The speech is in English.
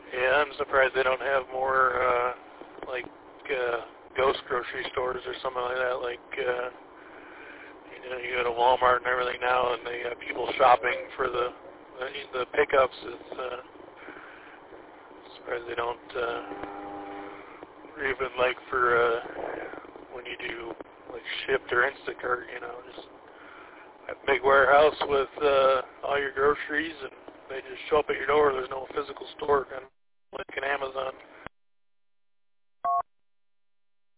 Yeah, I'm surprised they don't have more, ghost grocery stores or something like that. You go to Walmart and everything now, and they have people shopping for the pickups. It's surprised they don't, even for when you do Shipt or Instacart, just a big warehouse with all your groceries, and they just show up at your door. There's no physical store, kind of like an Amazon.